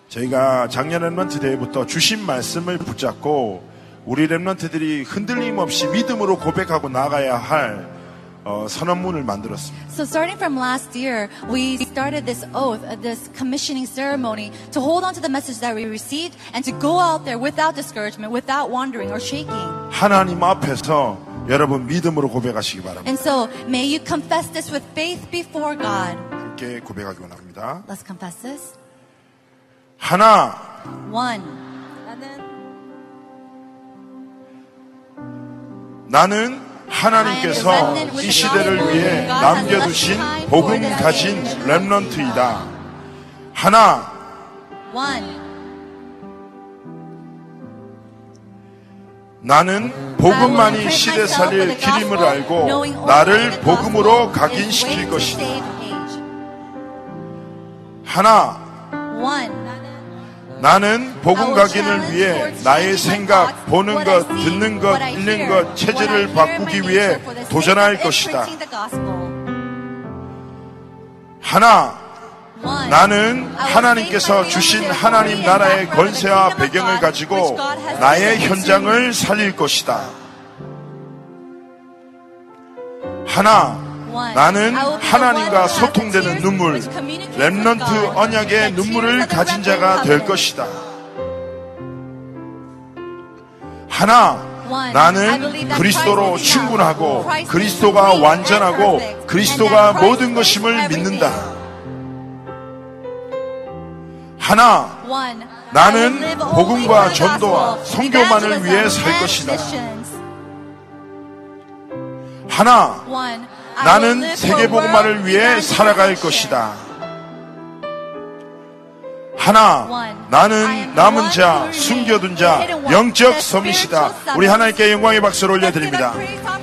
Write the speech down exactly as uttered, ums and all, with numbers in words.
저희가 작년 렘넌트 대회부터 주신 말씀을 붙잡고 우리 렘넌트들이 흔들림 없이 믿음으로 고백하고 나가야 할 어, 선언문을 만들었습니다. So starting from last year, we started this oath, this commissioning ceremony to hold on to the message that we received and to go out there without discouragement, without wandering or shaking. 하나님 앞에서 여러분 믿음으로 고백하시기 바랍니다. And so may you confess this with faith before God. 함께 고백하기 원합니다. Let's confess this. 하나, One. 나는 하나님께서 이 시대를 위해 남겨두신 복음 가진 렘넌트이다. 하나, One. 나는 복음만이 시대 살릴 길임을 알고 나를 복음으로 각인시킬 것이다. 하나, One. 나는 복음 각인을 위해 나의 생각, 보는 것, 듣는 것, 읽는 것, 체질을 바꾸기 위해 도전할 것이다. 하나, 나는 하나님께서 주신 하나님 나라의 권세와 배경을 가지고 나의 현장을 살릴 것이다. 하나, 나는 하나님과 소통되는 눈물, 렘넌트 언약의 눈물을 가진 자가 될 것이다. 하나, 나는 그리스도로 충분하고 그리스도가 완전하고 그리스도가 모든 것임을 믿는다. 하나, 나는 복음과 전도와 선교만을 위해 살 것이다. 하나, 나는 세계복음화를 위해 살아갈 것이다. 하나, 나는 남은 자, 숨겨둔 자, 영적 서밋이다. 우리 하나님께 영광의 박수를 올려드립니다.